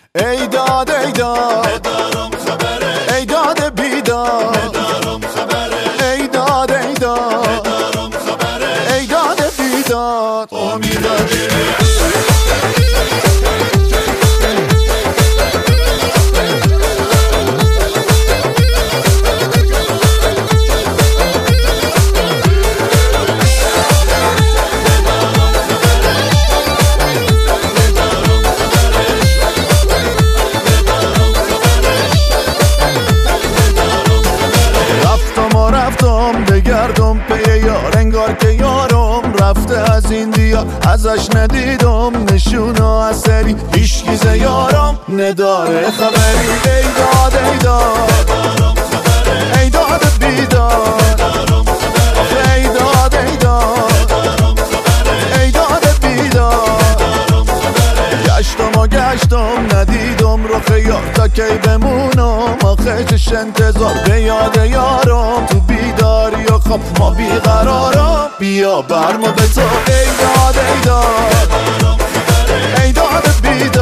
ای داد ای داد ندارم خبره، ای داد بیداد ندارم خبره، ای داد ای داد ندارم خبره. ای داد بیداد امیداجی رفتم بگردم پی یار، انگار که یارم رفته از این دیار. ازش ندیدم نشونه اثری، هیچگیز یارم نداره خبری. ای داد ای داد ای داد بیداد، ای داد ای داد ای داد بیداد. گشتم ندیدم رخ یار، تا کی بمونم آخه چش انتظار. به یاد یارم تو بیداری و خواب ما بیقرارم، بیا برمو به تو. ای داد ای داد ای داد بیداد